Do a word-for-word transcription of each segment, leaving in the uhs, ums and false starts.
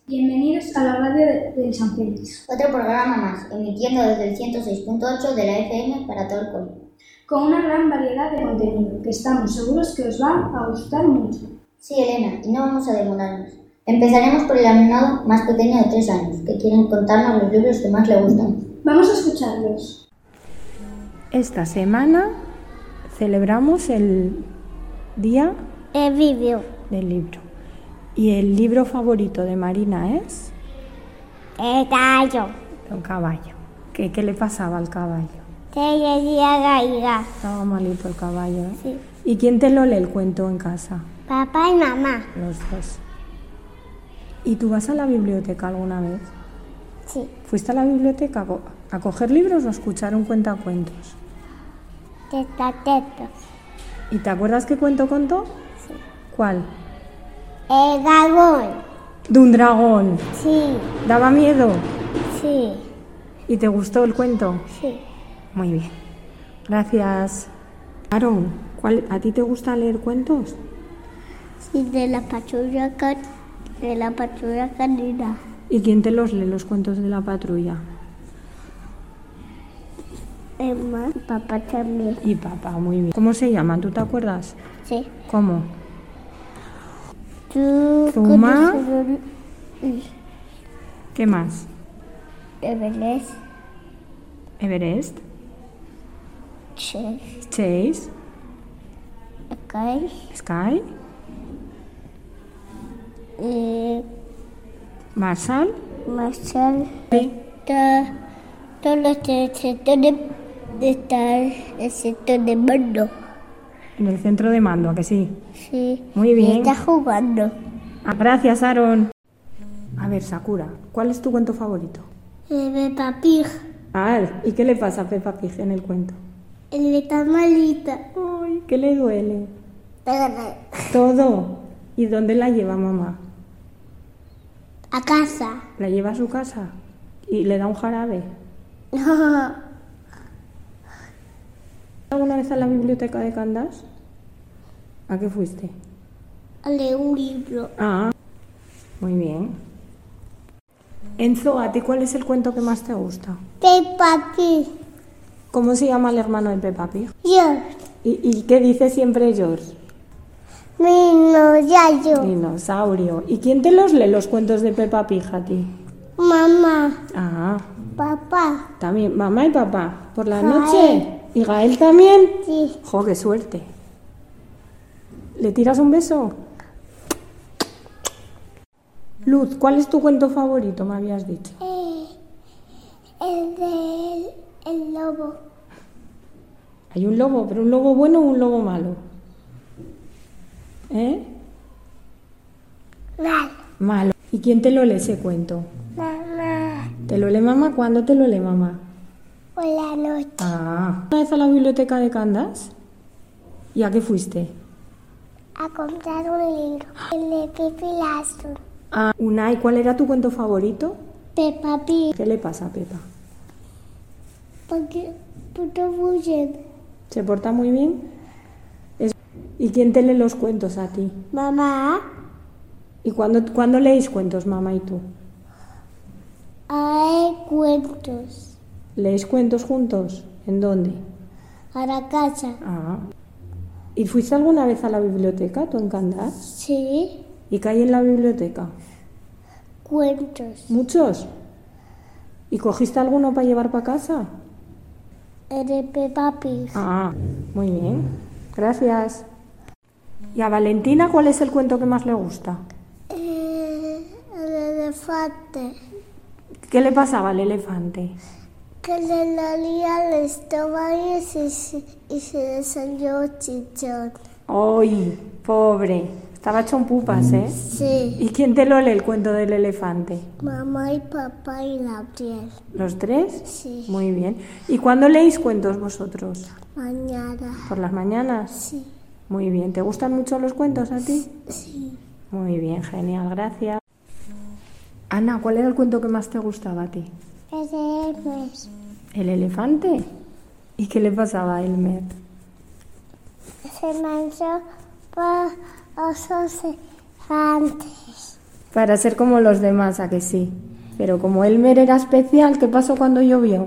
Bienvenidos a la radio de, de San Félix. Otro programa más, emitiendo desde el ciento seis punto ocho de la F M para todo el cole. Con una gran variedad de contenido que estamos seguros que os va a gustar mucho. Sí, Elena, y no vamos a demorarnos. Empezaremos por el alumnado más pequeño de tres años, que quieren contarnos los libros que más le gustan. Vamos a escucharlos. Esta semana celebramos el Día el libro. del Libro. ¿Y el libro favorito de Marina es? El gallo. El caballo. ¿Qué, qué le pasaba al caballo? Se decía gaiga. Estaba malito el caballo, ¿eh? Sí. ¿Y quién te lo lee el cuento en casa? Papá y mamá. Los dos. ¿Y tú vas a la biblioteca alguna vez? Sí. ¿Fuiste a la biblioteca a, co- a coger libros o a escuchar un cuentacuentos? Tetateto. ¿Y te acuerdas qué cuento contó? Sí. ¿Cuál? El dragón. De un dragón. Sí. ¿Daba miedo? Sí. ¿Y te gustó el cuento? Sí. Muy bien. Gracias. Aaron, ¿cuál, ¿a ti te gusta leer cuentos? Sí, de la patrulla can... de la patrulla canina. ¿Y quién te los lee los cuentos de la patrulla? Emma, papá también. Y papá, muy bien. ¿Cómo se llaman? ¿Tú te acuerdas? Sí. ¿Cómo? Tú Zuma. conoces ¿Qué más? Everest. Everest, Che. Chase, Okay. Sky, Eh, Marshall. Marshall. Sí. Está todos los sectores está el sector de mando. En el centro de mando, ¿a que sí? Sí. Muy bien. Y está jugando. Ah, gracias, Aaron. A ver, Sakura, ¿cuál es tu cuento favorito? El Peppa Pig. Ah, ¿y qué le pasa a Peppa Pig en el cuento? Él está malita. Uy, ¿qué le duele? A Todo. ¿Y dónde la lleva mamá? casa. ¿La lleva a su casa? ¿Y le da un jarabe? ¿Alguna vez a la biblioteca de Candás? ¿A qué fuiste? A leer un libro. Ah, muy bien. Enzo, ¿a ti cuál es el cuento que más te gusta? Peppa Pig. ¿Cómo se llama el hermano de Peppa Pig? Yo. ¿Y, y qué dice siempre George? Dinosaurio. Dinosaurio. ¿Y quién te los lee los cuentos de Peppa Pig a ti? Mamá. Ah, Papá. también mamá y papá. ¿Por la Gael. noche? ¿Y Gael también? Sí. ¡Jo, qué suerte! ¿Le tiras un beso? Luz, ¿cuál es tu cuento favorito, me habías dicho? Eh, el del el lobo. Hay un lobo, pero un lobo bueno o un lobo malo. ¿Eh? Mal. Malo. ¿Y quién te lo lee ese cuento? Mamá. ¿Te lo lee mamá? ¿Cuándo te lo lee mamá? Por la noche. Ah. ¿Una vez a la biblioteca de Candás? ¿Y a qué fuiste? A comprar un libro. El de Pipi Lazo. Ah, Unai, ¿cuál era tu cuento favorito? Peppa Pig. ¿Qué le pasa a Pepa? Porque puto bullen. ¿Se porta muy bien? Es- ¿Y quién te lee los cuentos a ti? Mamá. ¿Y cuándo, cuándo leéis cuentos, mamá y tú? Hay cuentos. ¿Leéis cuentos juntos? ¿En dónde? A la casa. Ah. ¿Y fuiste alguna vez a la biblioteca, tú en Candás? Sí. ¿Y qué hay en la biblioteca? Cuentos. ¿Muchos? ¿Y cogiste alguno para llevar para casa? El de Peppa Pig. Ah, muy bien. Gracias. ¿Y a Valentina cuál es el cuento que más le gusta? Eh, el elefante. ¿Qué le pasaba al elefante? Que le dolía el estómago y se, y se le salió chichón. ¡Ay, pobre! Estaba hecho un pupas, ¿eh? Sí. ¿Y quién te lo lee el cuento del elefante? Mamá y papá y Gabriel. ¿Los tres? Sí. Muy bien. ¿Y cuándo leéis cuentos vosotros? Mañana. ¿Por las mañanas? Sí. Muy bien. ¿Te gustan mucho los cuentos a ti? Sí. Muy bien, genial, gracias. Ana, ¿cuál era el cuento que más te gustaba a ti? El de Hermes. ¿El elefante? ¿Y qué le pasaba a Elmer? Se manchó por osos elefantes. Para ser como los demás, ¿a que sí? Pero como Elmer era especial, ¿qué pasó cuando llovió?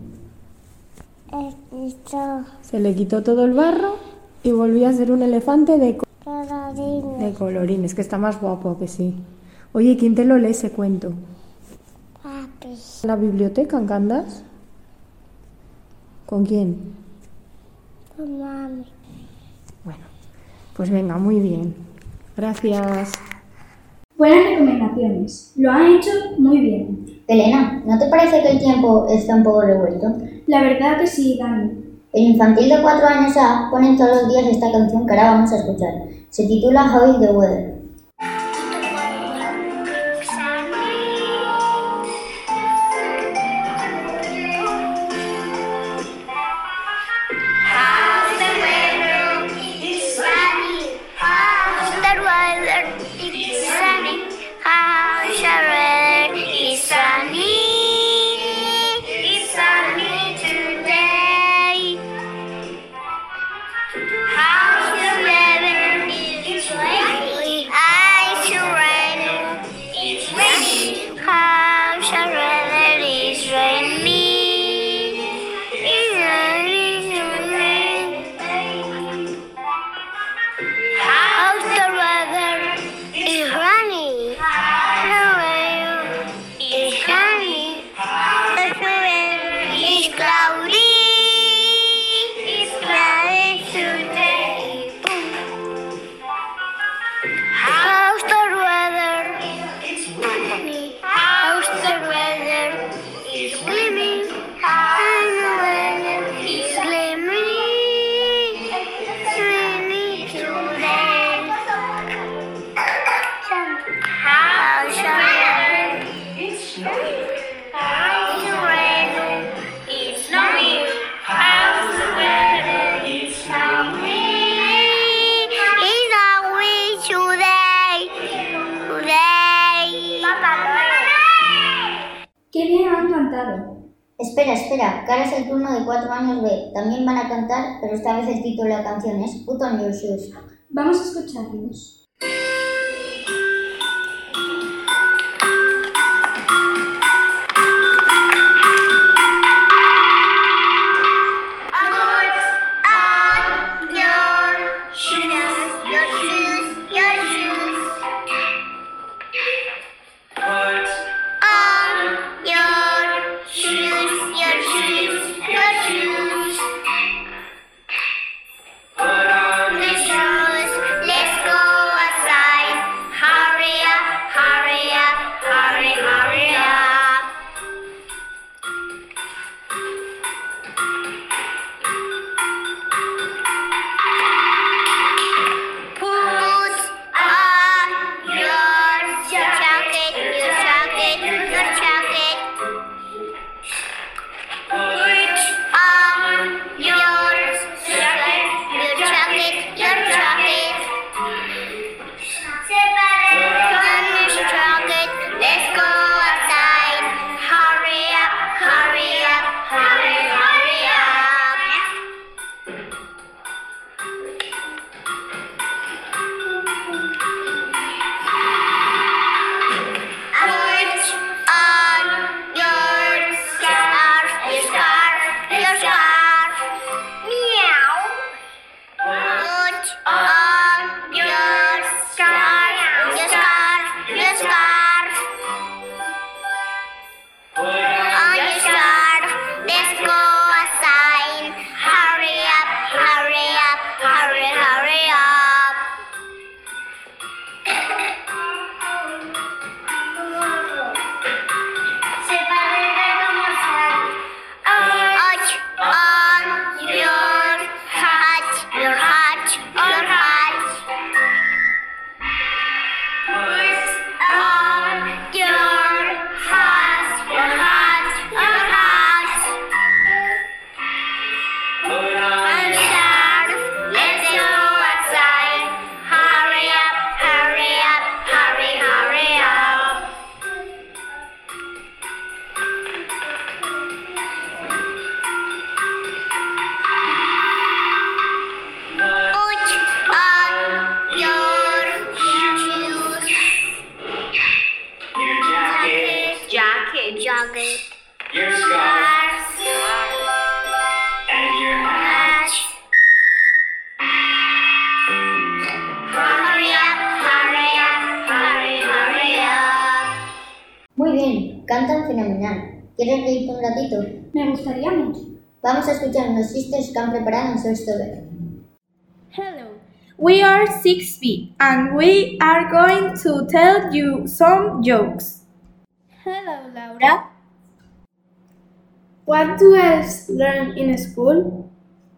Esto, Se le quitó todo el barro y volvió a ser un elefante de, co- colorines. de colorines, que está más guapo, ¿a que sí? Oye, ¿quién te lo lee ese cuento? Papi. ¿En la biblioteca en Candas? ¿Con quién? Con mami. Bueno, pues venga, muy bien. Gracias. Buenas recomendaciones. Lo han hecho muy bien. Elena, ¿no te parece que el tiempo está un poco revuelto? La verdad que sí, Dani. El infantil de cuatro años A pone todos los días esta canción que ahora vamos a escuchar. Se titula How is the Weather. ¡Qué bien han cantado! Espera, espera, que ahora es el turno de cuatro años B. También van a cantar, pero esta vez el título de la canción es Put on your shoes. Vamos a escucharlos. Let's go outside. jacket, jacket, your scarf, and your hat. hurry up, hurry up, hurry, hurry up. Muy bien, cantan fenomenal. ¿Quieres reírte un ratito? Me gustaría mucho. Vamos a escuchar unos chistes que han preparado en sexto B. Hello, we are six B and we are going to tell you some jokes. Hello, Laura. What do elves learn in school?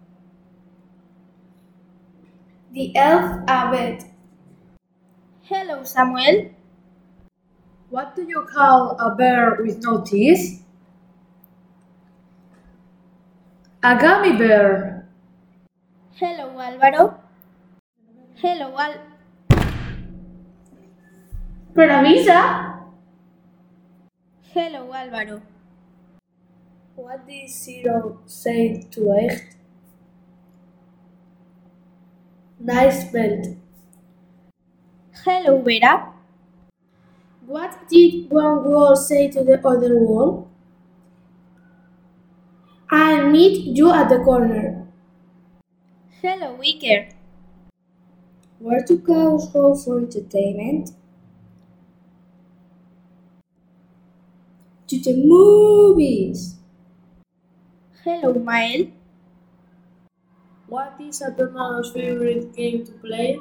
The alphabet. Hello, Samuel. What do you call a bear with no teeth? A gummy bear. Hello, Álvaro. Hello, Al. Pero avisa. Hello, Álvaro. What did Zero say to Eight? Nice belt. Hello, Vera. What did one wall say to the other wall? I'll meet you at the corner. Hello, Iker. Where do cows go for entertainment? To the movies. Hello, Mael. What is Atomano's favorite game to play?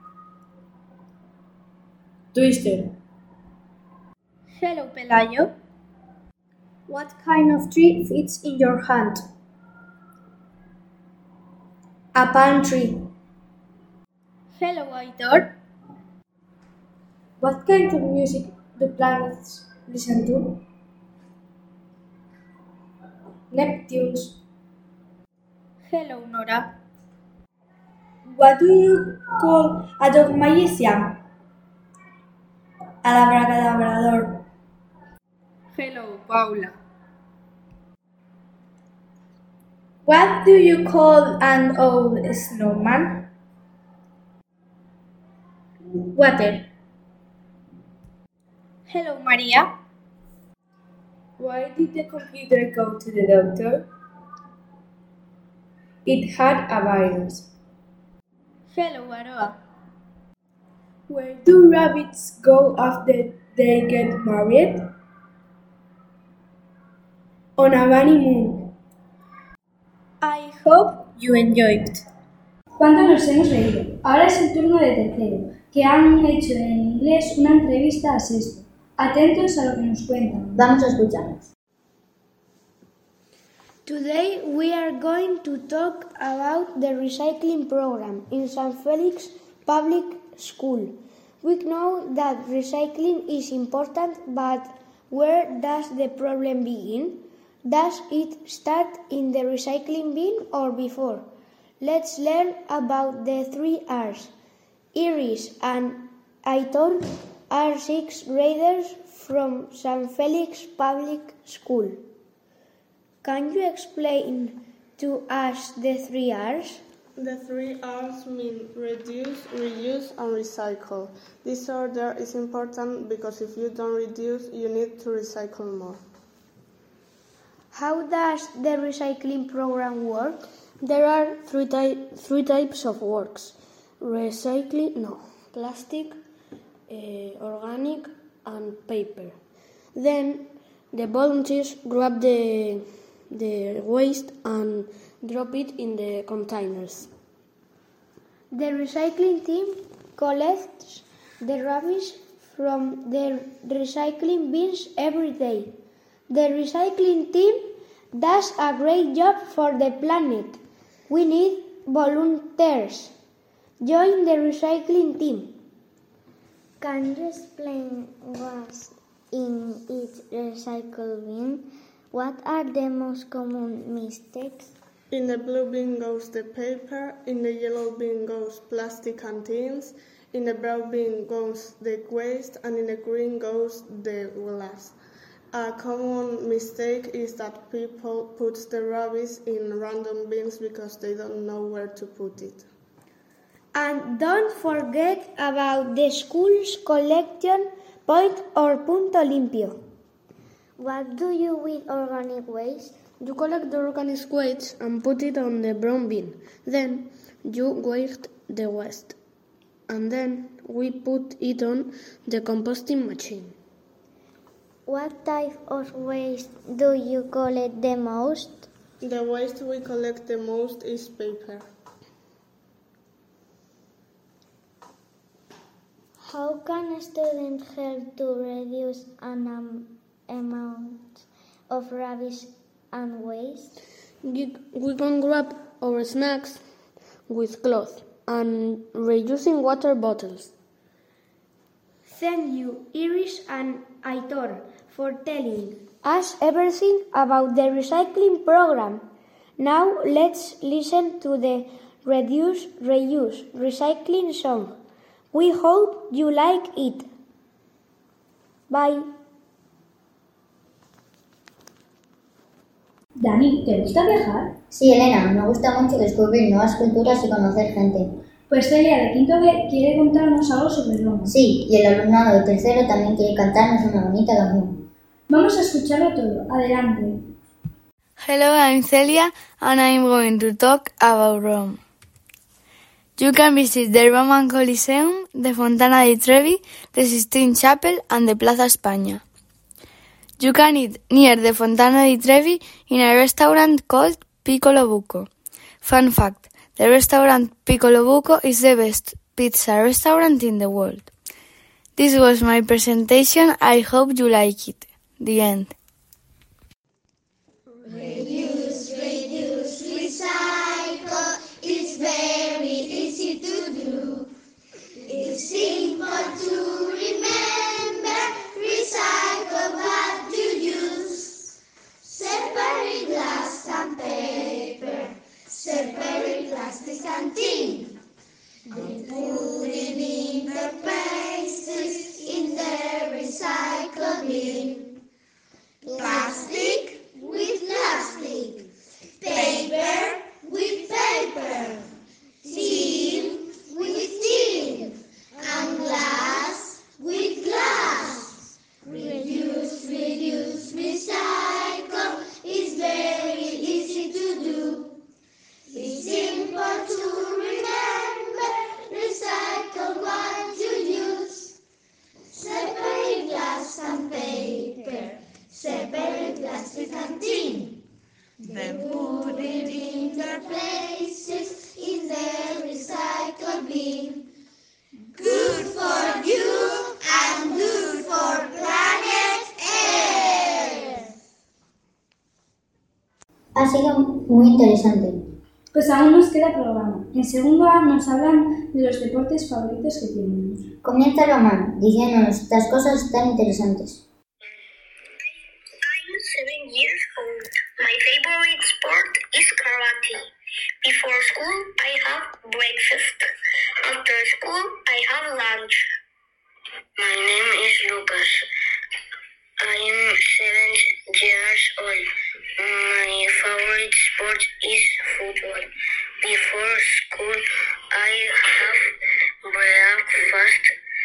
Twister. Hello, Pelayo. What kind of tree fits in your hand? A palm tree. Hello, Aitor. What kind of music do planets listen to? Neptune's. Hello, Nora. What do you call a dog magician? Abracadabrador. Hello, Paula. What do you call an old snowman? Water. Hello, Maria. Why did the computer go to the doctor? It had a virus. Hello, Aroa. Where do rabbits go after they get married? On a honeymoon. I hope you enjoyed. ¿Cuánto nos hemos reído? Ahora es el turno de tercero, que han hecho en inglés una entrevista a sexto. Atentos a lo que nos cuentan. Vamos a escucharlos. Today we are going to talk about the recycling program in Saint Felix Public School. We know that recycling is important, but where does the problem begin? Does it start in the recycling bin or before? Let's learn about the three R's. Iris and Aitor are sixth graders from Saint Felix Public School. Can you explain to us the three R's? The three R's mean reduce, reuse, and recycle. This order is important because if you don't reduce, you need to recycle more. How does the recycling program work? There are three, ty- three types of works. Recycling, no, plastic, uh, organic, and paper. Then the volunteers grab the, the waste and drop it in the containers. The recycling team collects the rubbish from the recycling bins every day. The recycling team does a great job for the planet. We need volunteers. Join the recycling team. Can you explain what's in each recycle bin? What are the most common mistakes? In the blue bin goes the paper, in the yellow bin goes plastic and tins, in the brown bin goes the waste, and in the green goes the glass. A common mistake is that people put the rubbish in random bins because they don't know where to put it. And don't forget about the school's collection point or punto limpio. What do you with organic waste? You collect the organic waste and put it on the brown bin. Then you waste the waste. And then we put it on the composting machine. What type of waste do you collect the most? The waste we collect the most is paper. How can a student help to reduce an um, amount of rubbish and waste? You, we can grab our snacks with cloth and reusing water bottles. Thank you, Iris and Aitor, for telling us everything about the recycling program. Now let's listen to the Reduce, Reuse, Recycling song. We hope you like it. Bye. Dani, ¿te gusta viajar? Sí, Elena, me gusta mucho descubrir nuevas culturas y conocer gente. Pues Celia de quinto B quiere contarnos algo sobre Roma. Sí, y el alumnado de tercero también quiere cantarnos una bonita canción. Vamos a escucharlo todo. Adelante. Hello, I'm Celia and I'm going to talk about Rome. You can visit the Roman Coliseum, the Fontana di Trevi, the Sistine Chapel and the Plaza España. You can eat near the Fontana di Trevi in a restaurant called Piccolo Buco. Fun fact, the restaurant Piccolo Buco is the best pizza restaurant in the world. This was my presentation. I hope you like it. The end. Reduce, reduce, recycle. It's very easy to do. It's simple to remember. Recycle what you use. Separate glass and paper. Separate plastic and tin. Then put it in the places in the recycle bin. Plastic with plastic. Paper with paper. Tin with tin. And glass with glass. Reduce, reduce, recycle. It's very easy to do. It's simple to remember. Recycle what you use. Separate glass and paper. Separate plastic and tin. Then put it in their places in the recycle bin. Good for you and good for planet Earth. Ha sido muy interesante. Pues aún nos queda programa. En segundo A nos hablan de los deportes favoritos que tienen. Comienza Román diciéndonos estas cosas tan interesantes. I'm seven years old. My favorite sport is karate. Before school, I have breakfast. After school, I have lunch. My name is Lucas. I am seven years old. My favorite sport is football. Before school, I have breakfast.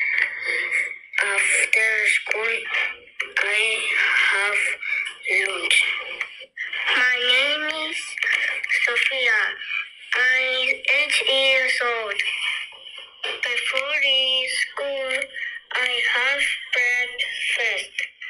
After school, I have lunch. My name is Sofia. I'm eight years old. Before school, I have breakfast.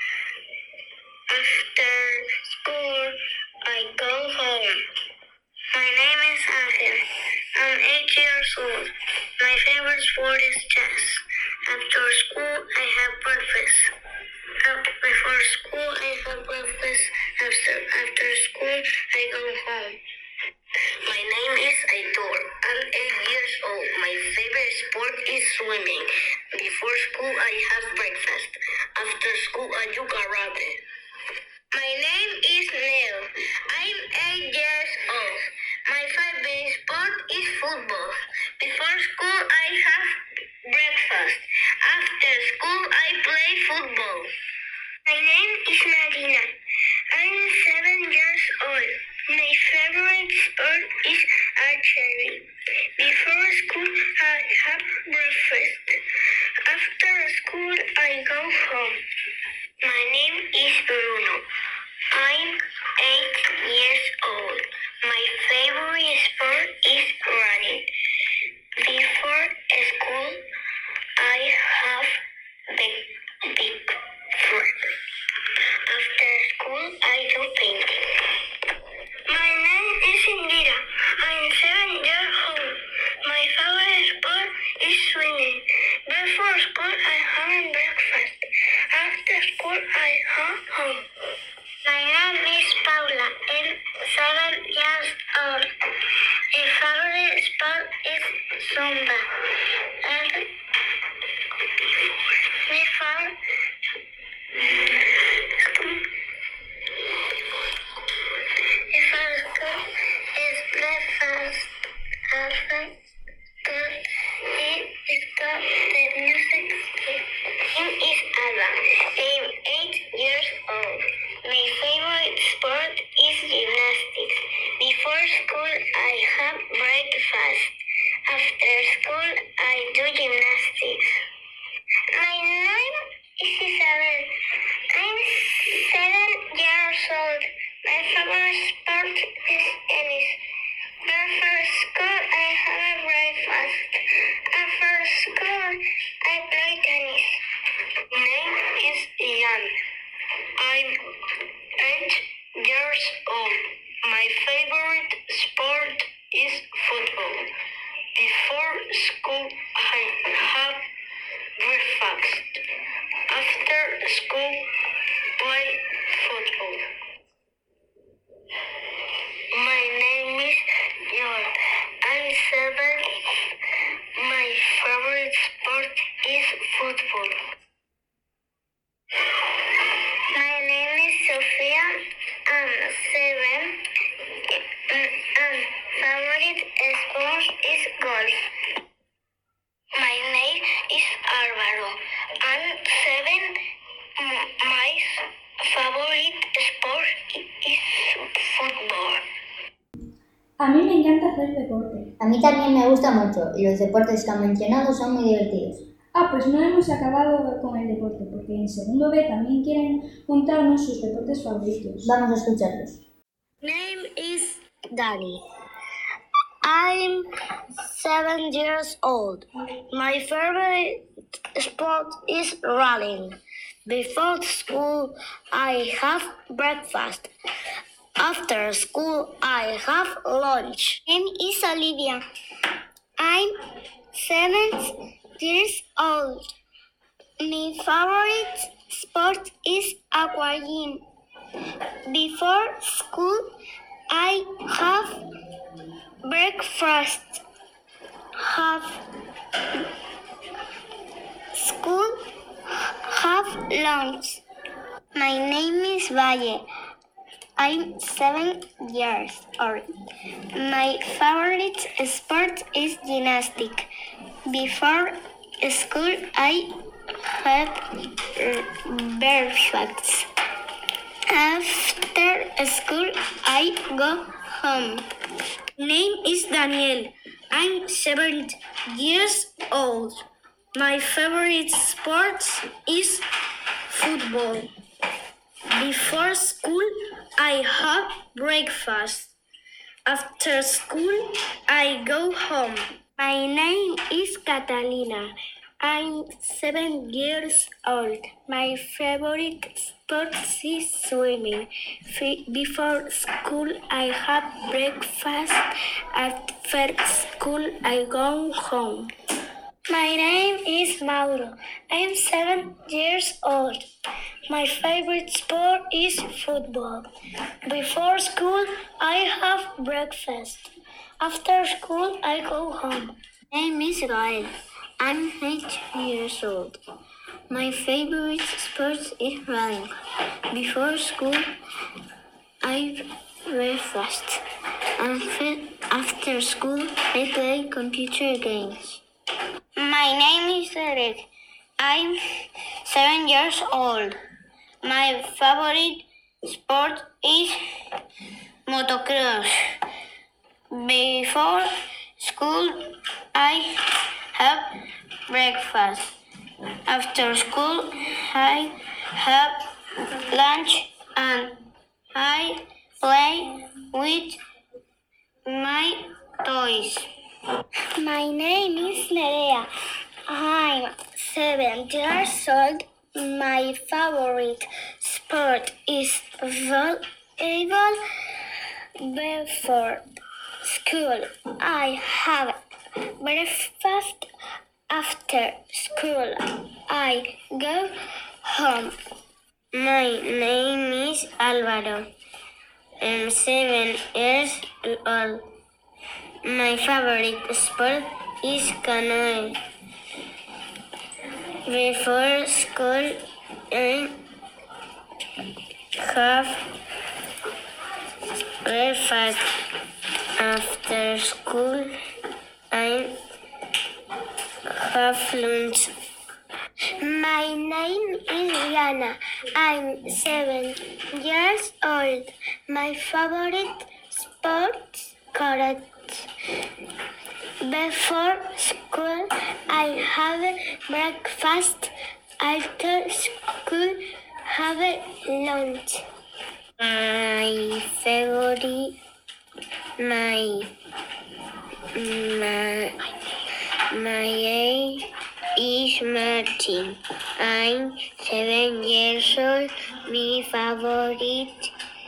After school, I go home. My name is Angel. I'm eight years old. My favorite sport is chess. After school, I have breakfast. Before school, I have breakfast. After, after school, I go home. My name is Aitor. I'm eight years old. My favorite sport is swimming. Before school, I have breakfast. After school, I do karate. My name is Neil. I'm eight years old. My favorite sport is football. Before school, I have breakfast. After school, I play football. My name is Marina. I'm seven years old. My favorite sport is archery. Before school, I have breakfast. After school, I go home. My name is Bruno. After school, I do painting. My name is Indira. I'm seven years old. My favorite sport is swimming. Before school, I have breakfast. After school, I come home. My name is Paula. I'm seven years old. My favorite sport is Zumba. And before Before school is breakfast. After school is got the music. Name is Alba. I'm eight years old. My favorite sport is gymnastics. Before school, I have breakfast. After school, I do gymnastics. My name is Isabel. I'm seven years old. My favorite sport is tennis. Before school, I have a breakfast. After school, I play tennis. My name is Ian. I'm eight years old. My favorite sport is football. Before school, I have breakfast. After school, play football. My name is John. I'm seven. My favorite sport is football. My name is Sofia. I'm seven. And favorite sport is golf. My name is Álvaro. I'm seven. My favorite sport is football. A mí me encanta hacer deporte. A mí también me gusta mucho y los deportes que han mencionado son muy divertidos. Ah, pues no hemos acabado con el deporte, porque en segundo B también quieren contarnos sus deportes favoritos. Vamos a escucharlos. Name is Danny. I'm seven years old. My favorite sport is running. Before school, I have breakfast. After school, I have lunch. My name is Olivia. I'm seven years old. My favorite sport is aquagym. Before school, I have breakfast. Have school, have lunch. My name is Valle. I'm seven years old. My favorite sport is gymnastics. Before school, I have breakfast. After school, I go home. Name is Daniel. I'm seven years old. My favorite sport is football. Before school, I have breakfast. After school, I go home. My name is Catalina. I'm seven years old. My favorite sport is swimming. Before school, I have breakfast. After school, I go home. My name is Mauro. I'm seven years old. My favorite sport is football. Before school, I have breakfast. After school, I go home. My name is Gael. I'm eight years old. My favorite sport is running. Before school, I breakfast. And after school, I play computer games. My name is Eric. I'm seven years old. My favorite sport is motocross. Before school, I have breakfast. After school, I have lunch and I play with my toys. My name is Nerea. I'm seven years old. My favorite sport sport is volleyball. Before school, I have breakfast. After school, I go home. My name is Álvaro. I'm seven years old. My favorite sport is canoeing. Before school, I have breakfast. After school, I have lunch. My name is Yana. I'm seven years old. My favorite sport karate. Before school, I have breakfast. After school, have lunch. My favorite, my my my age is Martin. I'm seven years old. My favorite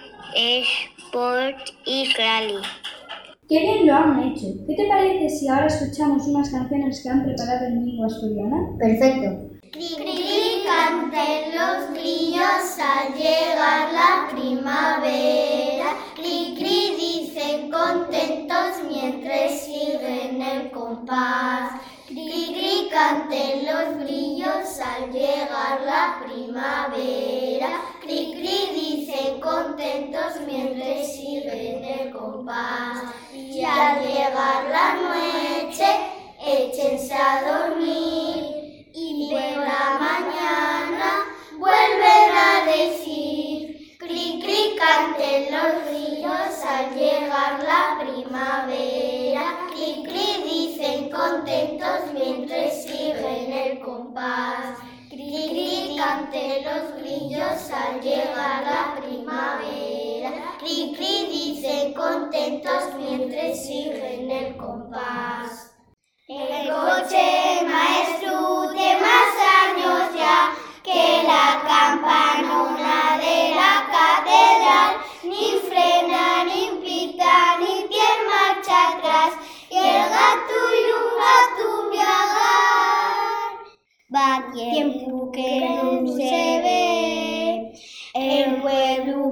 sport is rally. ¡Qué bien lo han hecho! ¿Qué te parece si ahora escuchamos unas canciones que han preparado en lengua asturiana? Perfecto. Cri, cri, canten los grillos al llegar la primavera. Cri, cri, dicen contentos mientras siguen el compás. Cri, cri, canten los grillos al llegar la primavera. Cri, cri, dicen contentos mientras siguen el compás. Y al llegar la noche, échense a dormir. Y por la mañana vuelven a decir, cri, cri, canten los grillos al llegar la primavera. Cri, cri, dicen contentos mientras siguen el compás. Cri, cri, canten los grillos al llegar la primavera. Cri, cri, dicen contentos mientras siguen el compás. El coche maestro de más años ya que la campanona de la catedral, ni frena, ni pita, ni tiene marcha atrás, y el gato y un gato viajar. Va tiempo que no se ve el pueblo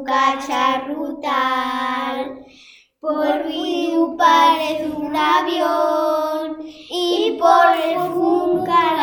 cacharrutal, por ruido parece un avión y por el un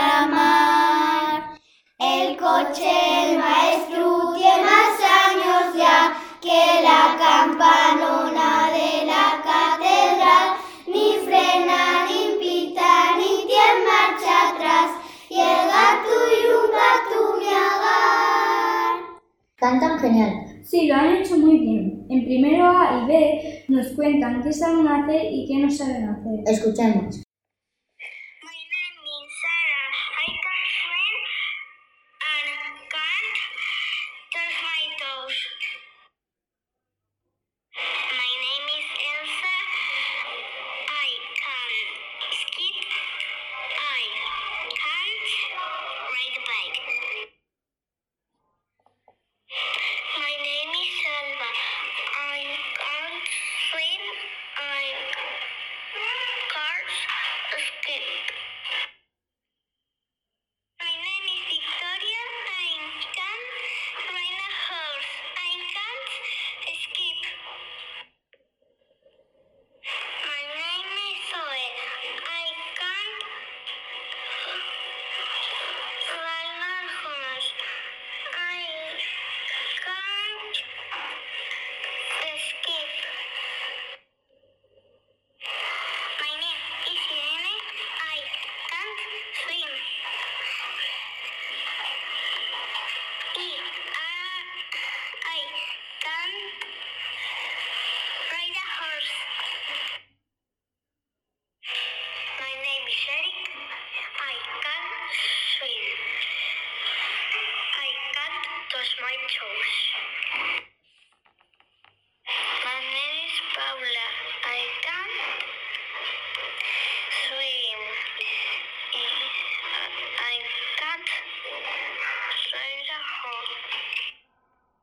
calamar. El coche, el maestro, tiene más años ya que la campanona de la catedral, ni frena, ni pita, ni tiene marcha atrás, y el gato y un gato miagar. Cantan genial. Sí, lo han hecho muy bien. En primero A y B nos cuentan qué saben hacer y qué no saben hacer. Escuchemos. My name is Sarah. I can swim and can't touch my toes. My name is Elsa. I can skip. I can't ride a bike. My name is Alba. I can't swim. I can't skip. My name is Victoria. I can ride a horse. I can't skip. My name is Zoe. I can't ride a horse. I can't skip. My name is Irene. I can't swim. I, I can't ride a horse. My name is Eric. I can't swim. I can't touch my toes. My name is Paula. I can't swim. I can't ride a horse.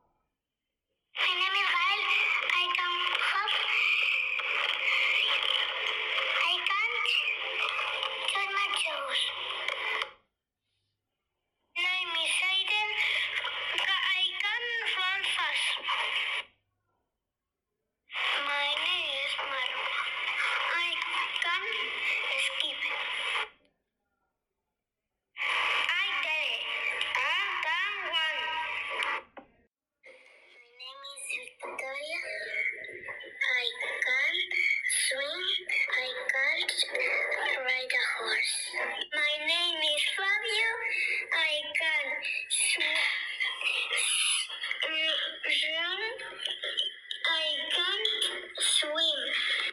June, I can't swim.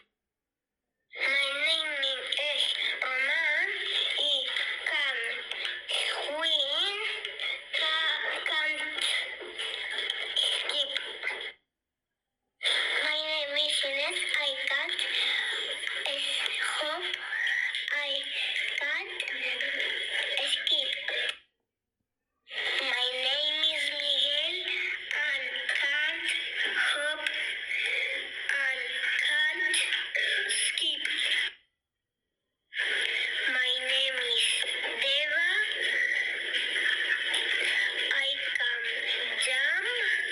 My name is Omar. I can swim. Ca- can't skip. My name is Ines. I can't hop. I can't skip. My name is Miguel and can't hop and can't skip. My name is Deva. I can jump.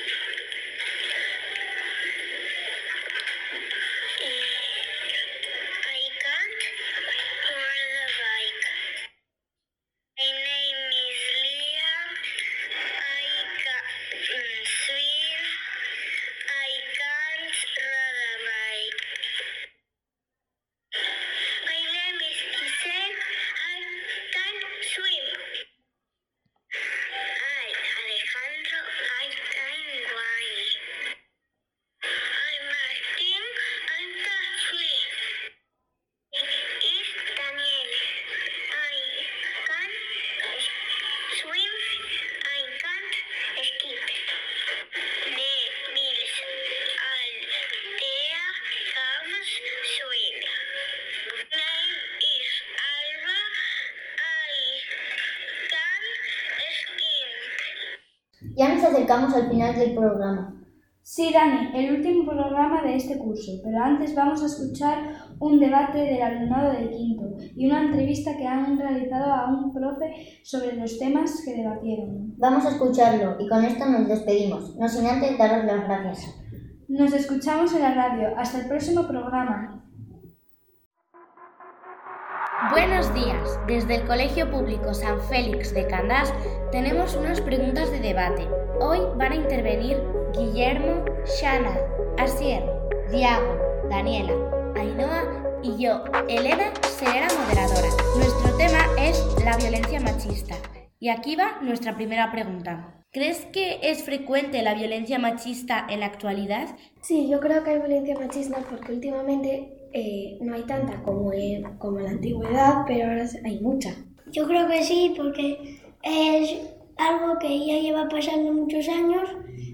I can't ride a bike. My name is Liam. I can't swim. I can't ride a bike. My name is Giselle. I can't swim. I, Alejandro. I can wine. I'm Martin. I can swim. Is Daniel. I can swim. I can't skip. De Nils Altea comes swim. Name is Alba. I can skip. Ya nos acercamos al final del programa. Sí, Dani, el último programa de este curso, pero antes vamos a escuchar un debate del alumnado del quinto y una entrevista que han realizado a un profe sobre los temas que debatieron. Vamos a escucharlo y con esto nos despedimos, no sin antes daros las gracias. Nos escuchamos en la radio. Hasta el próximo programa. Buenos días. Desde el Colegio Público San Félix de Candás tenemos unas preguntas de debate. Hoy van a intervenir Guillermo, Shana, Asier, Diago, Daniela, Ainhoa y yo, Elena, seré la moderadora. Nuestro tema es la violencia machista. Y aquí va nuestra primera pregunta. ¿Crees que es frecuente la violencia machista en la actualidad? Sí, yo creo que hay violencia machista porque últimamente eh, no hay tanta como en, como en la antigüedad, pero ahora hay mucha. Yo creo que sí, porque es algo que ya lleva pasando muchos años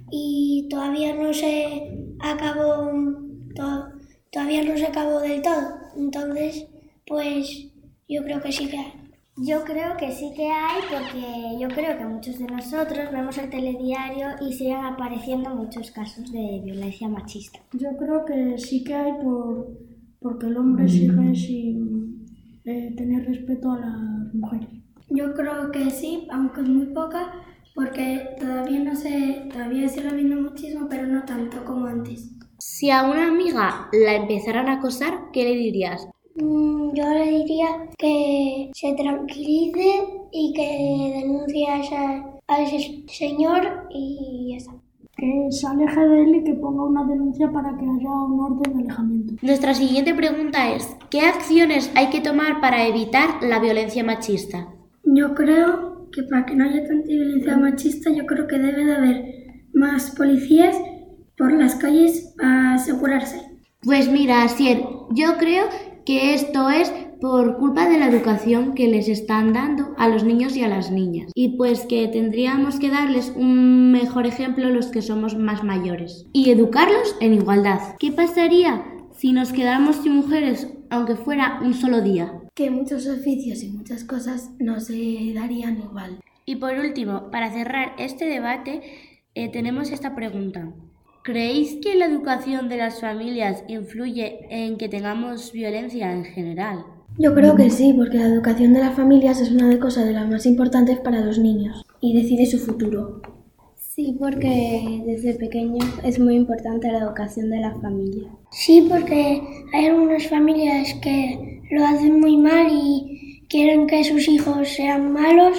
y todavía no se acabó, to, todavía no se acabó del todo. Entonces, pues yo creo que sí que hay. Yo creo que sí que hay, porque yo creo que muchos de nosotros vemos el telediario y siguen apareciendo muchos casos de violencia machista. Yo creo que sí que hay por, porque el hombre sigue sin eh, tener respeto a las mujeres. Yo creo que sí, aunque es muy poca, porque todavía no sé, todavía sigue habiendo muchísimo, pero no tanto como antes. Si a una amiga la empezaran a acosar, ¿qué le dirías? Yo le diría que se tranquilice y que denuncie a, esa, a ese señor y ya está. Que se aleje de él y que ponga una denuncia para que haya un orden de alejamiento. Nuestra siguiente pregunta es, ¿qué acciones hay que tomar para evitar la violencia machista? Yo creo que para que no haya tanta violencia machista, yo creo que debe de haber más policías por las calles para asegurarse. Pues mira, Asier, yo creo que esto es por culpa de la educación que les están dando a los niños y a las niñas. Y pues que tendríamos que darles un mejor ejemplo los que somos más mayores. Y educarlos en igualdad. ¿Qué pasaría si nos quedáramos sin mujeres, aunque fuera un solo día? Que muchos oficios y muchas cosas no se darían igual. Y por último, para cerrar este debate, eh, tenemos esta pregunta. ¿Creéis que la educación de las familias influye en que tengamos violencia en general? Yo creo que sí, porque la educación de las familias es una de cosas de las más importantes para los niños y decide su futuro. Sí, porque desde pequeños es muy importante la educación de la familia. Sí, porque hay algunas familias que lo hacen muy mal y quieren que sus hijos sean malos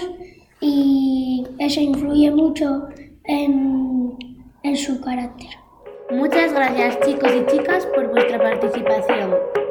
y eso influye mucho en, en su carácter. Muchas gracias, chicos y chicas, por vuestra participación.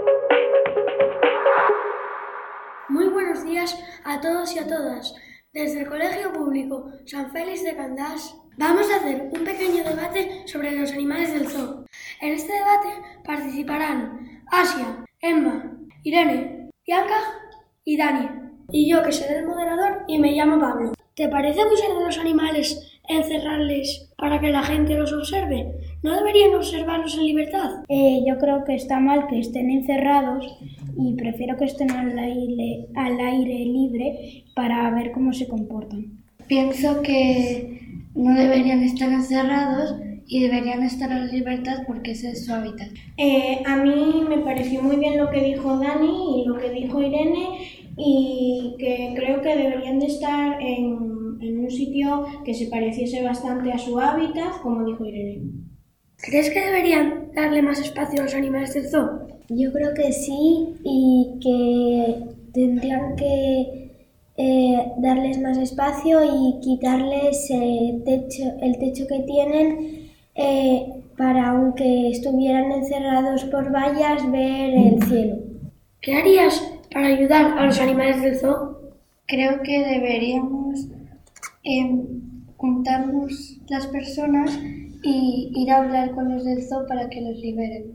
Muy buenos días a todos y a todas. Desde el Colegio Público San Félix de Candás vamos a hacer un pequeño debate sobre los animales del zoo. En este debate participarán Asia, Emma, Irene, Bianca y Dani. Y yo, que seré el moderador, y me llamo Pablo. ¿Te parece abusar de los animales encerrarles para que la gente los observe? ¿No deberían observarlos en libertad? Eh, yo creo que está mal que estén encerrados y prefiero que estén al aire, al aire libre para ver cómo se comportan. Pienso que no deberían estar encerrados y deberían estar en libertad porque ese es su hábitat. Eh, a mí me pareció muy bien lo que dijo Dani y lo que dijo Irene, y que creo que deberían de estar en, en un sitio que se pareciese bastante a su hábitat, como dijo Irene. ¿Crees que deberían darle más espacio a los animales del zoo? Yo creo que sí, y que tendrían que eh, darles más espacio y quitarles eh, techo, el techo que tienen eh, para, aunque estuvieran encerrados por vallas, ver el cielo. ¿Qué harías para ayudar a los animales del zoo? Creo que deberíamos eh, juntarnos las personas y ir a hablar con los del zoo para que los liberen.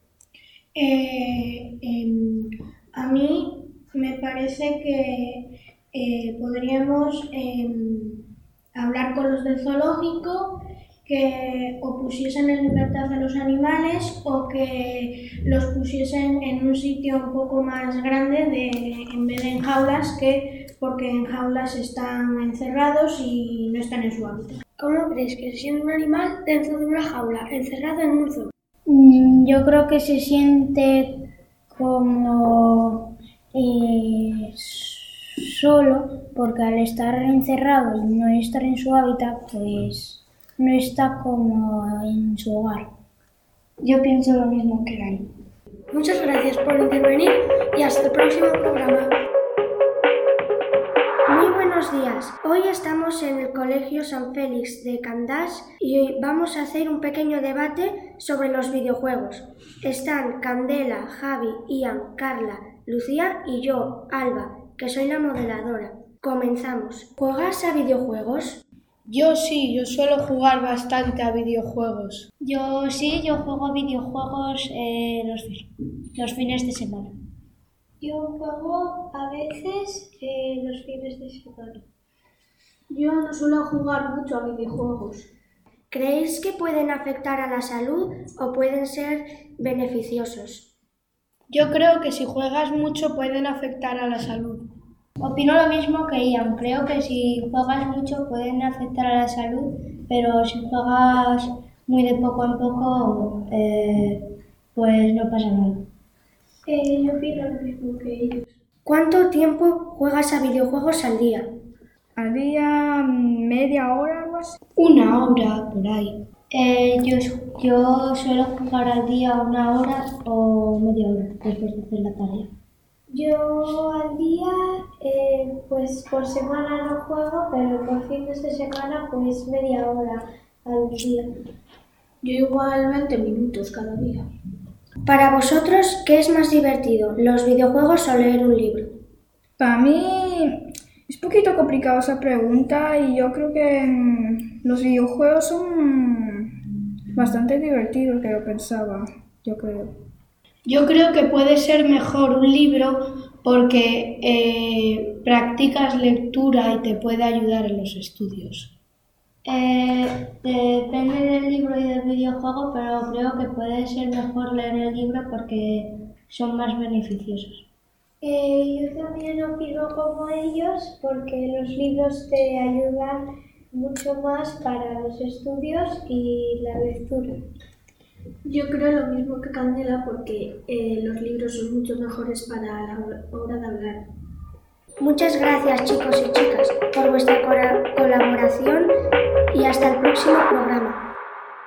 Eh, eh, a mí me parece que eh, podríamos eh, hablar con los del zoológico, que o pusiesen en libertad a los animales o que los pusiesen en un sitio un poco más grande de, en vez de en jaulas, que porque en jaulas están encerrados y no están en su hábitat. ¿Cómo crees que se siente un animal dentro de una jaula, encerrado en un zoo? Yo creo que se siente como eh, solo, porque al estar encerrado y no estar en su hábitat, pues no está como en su hogar. Yo pienso lo mismo que Dani. Muchas gracias por intervenir y hasta el próximo programa. Muy buenos días. Hoy estamos en el Colegio San Félix de Candás y hoy vamos a hacer un pequeño debate sobre los videojuegos. Están Candela, Javi, Ian, Carla, Lucía y yo, Alba, que soy la moderadora. Comenzamos. ¿Juegas a videojuegos? Yo sí, yo suelo jugar bastante a videojuegos. Yo sí, yo juego a videojuegos eh, los, los fines de semana. Yo juego a veces eh, los fines de semana. Yo no suelo jugar mucho a videojuegos. ¿Creéis que pueden afectar a la salud o pueden ser beneficiosos? Yo creo que si juegas mucho pueden afectar a la salud. Opino lo mismo que Ian. Creo que si juegas mucho pueden afectar a la salud, pero si juegas muy de poco en poco, eh, pues no pasa nada. Eh, yo opino lo mismo que ellos. ¿Cuánto tiempo juegas a videojuegos al día? Al día media hora, algo así. Una hora, por ahí. Eh, yo, yo suelo jugar al día una hora o media hora después de hacer la tarea. Yo al día, eh, pues por semana no juego, pero por fines de semana pues media hora al día. Yo igual veinte minutos cada día. Para vosotros, ¿qué es más divertido, los videojuegos o leer un libro? Para mí es un poquito complicado esa pregunta y yo creo que mm, los videojuegos son bastante divertidos que lo pensaba, yo creo. Yo creo que puede ser mejor un libro porque eh, practicas lectura y te puede ayudar en los estudios. Eh, depende del libro y del videojuego, pero creo que puede ser mejor leer el libro porque son más beneficiosos. Eh, yo también opino como ellos porque los libros te ayudan mucho más para los estudios y la lectura. Yo creo lo mismo que Candela porque eh, los libros son mucho mejores para la hora de hablar. Muchas gracias, chicos y chicas, por vuestra colaboración y hasta el próximo programa.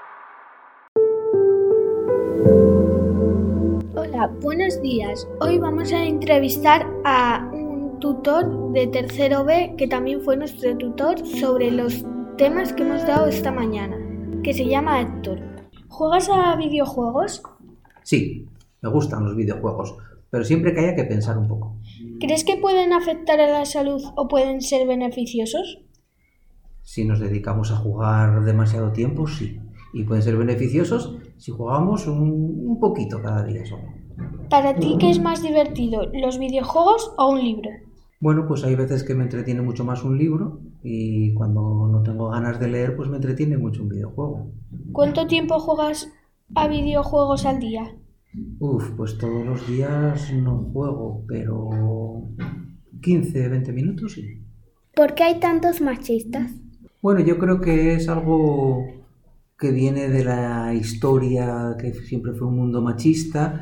Hola, buenos días. Hoy vamos a entrevistar a un tutor de tercero B que también fue nuestro tutor sobre los temas que hemos dado esta mañana, que se llama Héctor. ¿Juegas a videojuegos? Sí, me gustan los videojuegos, pero siempre que haya que pensar un poco. ¿Crees que pueden afectar a la salud o pueden ser beneficiosos? Si nos dedicamos a jugar demasiado tiempo, sí. y pueden ser beneficiosos si jugamos un, un poquito cada día solo. ¿Para ti qué es más divertido, los videojuegos o un libro? Bueno, pues hay veces que me entretiene mucho más un libro y cuando no tengo ganas de leer, pues me entretiene mucho un videojuego. ¿Cuánto tiempo juegas a videojuegos al día? Uf, pues todos los días no juego, pero quince, veinte minutos sí. ¿Por qué hay tantos machistas? Bueno, yo creo que es algo que viene de la historia, que siempre fue un mundo machista,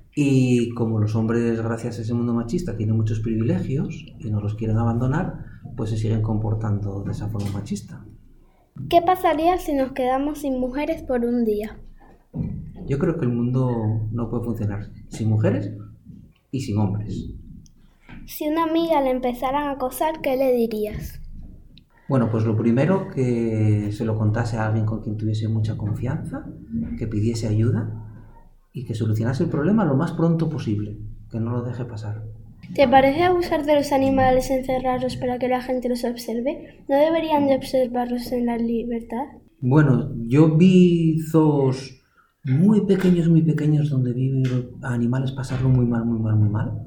y como los hombres, gracias a ese mundo machista, tienen muchos privilegios y no los quieren abandonar, pues se siguen comportando de esa forma machista. ¿Qué pasaría si nos quedamos sin mujeres por un día? Yo creo que el mundo no puede funcionar sin mujeres y sin hombres. Si una amiga le empezaran a acosar, ¿qué le dirías? Bueno, pues lo primero, que se lo contase a alguien con quien tuviese mucha confianza, que pidiese ayuda y que solucionase el problema lo más pronto posible, que no lo deje pasar. ¿Te parece abusar de los animales, encerrarlos para que la gente los observe? ¿No deberían de observarlos en la libertad? Bueno, yo vi zoos muy pequeños, muy pequeños, donde vi a animales pasarlo muy mal, muy mal, muy mal.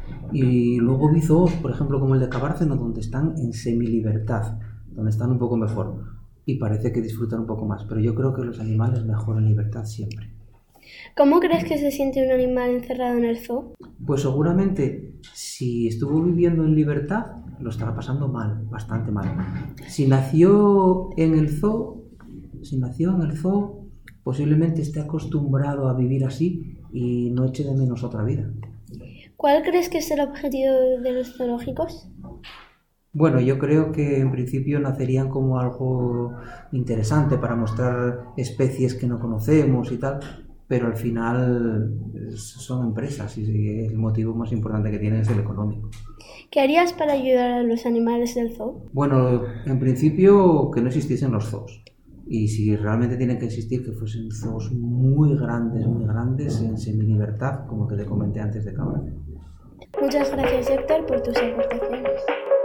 Y luego vi zoos, por ejemplo, como el de Cabárceno, donde están en semilibertad, donde están un poco mejor. Y parece que disfrutan un poco más, pero yo creo que los animales mejor en libertad siempre. ¿Cómo crees que se siente un animal encerrado en el zoo? Pues seguramente, si estuvo viviendo en libertad, lo estará pasando mal, bastante mal. Si nació en el zoo, si nació en el zoo, posiblemente esté acostumbrado a vivir así y no eche de menos otra vida. ¿Cuál crees que es el objetivo de los zoológicos? Bueno, yo creo que en principio nacerían como algo interesante para mostrar especies que no conocemos y tal, pero al final son empresas y el motivo más importante que tienen es el económico. ¿Qué harías para ayudar a los animales del zoo? Bueno, en principio que no existiesen los zoos. Y si realmente tienen que existir, que fuesen zoos muy grandes, muy grandes, en semilibertad, como que te comenté antes de Cabárceno. Muchas gracias, Héctor, por tus aportaciones.